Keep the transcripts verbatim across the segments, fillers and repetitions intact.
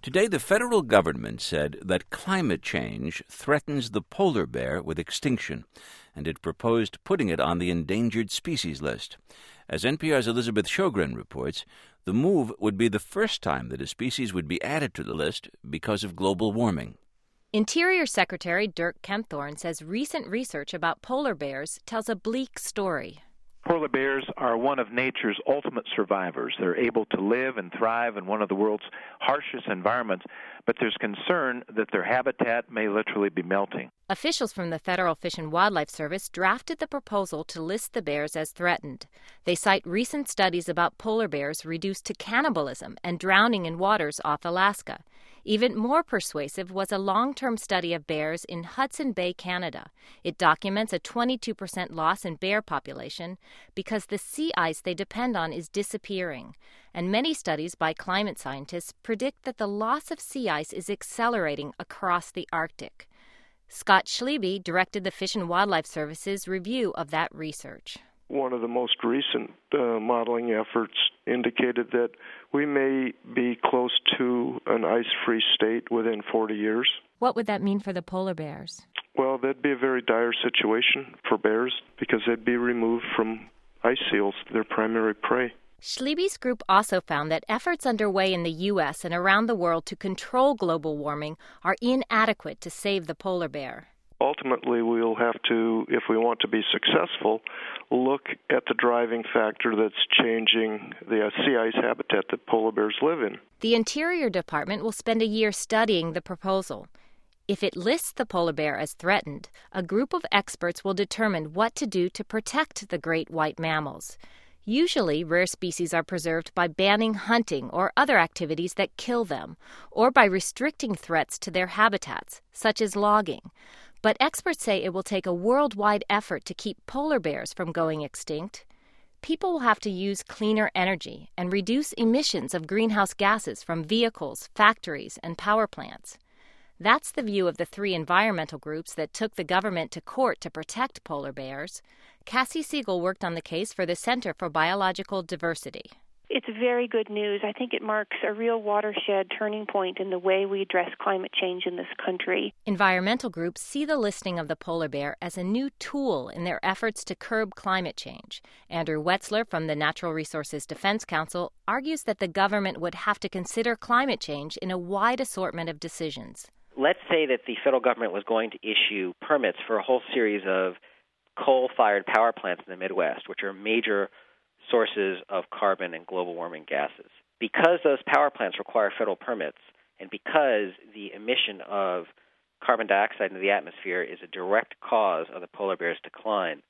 Today, the federal government said that climate change threatens the polar bear with extinction, and it proposed putting it on the endangered species list. As N P R's Elizabeth Sjogren reports, the move would be the first time that a species would be added to the list because of global warming. Interior Secretary Dirk Kempthorne says recent research about polar bears tells a bleak story. Polar bears are one of nature's ultimate survivors. They're able to live and thrive in one of the world's harshest environments, but there's concern that their habitat may literally be melting. Officials from the Federal Fish and Wildlife Service drafted the proposal to list the bears as threatened. They cite recent studies about polar bears reduced to cannibalism and drowning in waters off Alaska. Even more persuasive was a long-term study of bears in Hudson Bay, Canada. It documents a twenty-two percent loss in bear population because the sea ice they depend on is disappearing. And many studies by climate scientists predict that the loss of sea ice is accelerating across the Arctic. Scott Schliebe directed the Fish and Wildlife Service's review of that research. One of the most recent uh, modeling efforts indicated that we may be close to an ice-free state within forty years. What would that mean for the polar bears? Well, that'd be a very dire situation for bears because they'd be removed from ice seals, their primary prey. Schliebe's group also found that efforts underway in the U S and around the world to control global warming are inadequate to save the polar bear. Ultimately, we'll have to, if we want to be successful, look at the driving factor that's changing the sea ice habitat that polar bears live in. The Interior Department will spend a year studying the proposal. If it lists the polar bear as threatened, a group of experts will determine what to do to protect the great white mammals. Usually, rare species are preserved by banning hunting or other activities that kill them, or by restricting threats to their habitats, such as logging. But experts say it will take a worldwide effort to keep polar bears from going extinct. People will have to use cleaner energy and reduce emissions of greenhouse gases from vehicles, factories, and power plants. That's the view of the three environmental groups that took the government to court to protect polar bears. Cassie Siegel worked on the case for the Center for Biological Diversity. It's very good news. I think it marks a real watershed turning point in the way we address climate change in this country. Environmental groups see the listing of the polar bear as a new tool in their efforts to curb climate change. Andrew Wetzler from the Natural Resources Defense Council argues that the government would have to consider climate change in a wide assortment of decisions. Let's say that the federal government was going to issue permits for a whole series of coal-fired power plants in the Midwest, which are major sources of carbon and global warming gases. Because those power plants require federal permits, and because the emission of carbon dioxide into the atmosphere is a direct cause of the polar bear's decline,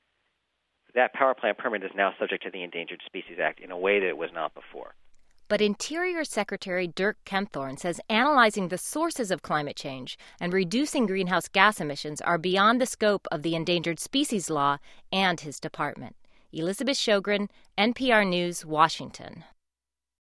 that power plant permit is now subject to the Endangered Species Act in a way that it was not before. But Interior Secretary Dirk Kempthorne says analyzing the sources of climate change and reducing greenhouse gas emissions are beyond the scope of the Endangered Species Law and his department. Elizabeth Sjogren, N P R News, Washington.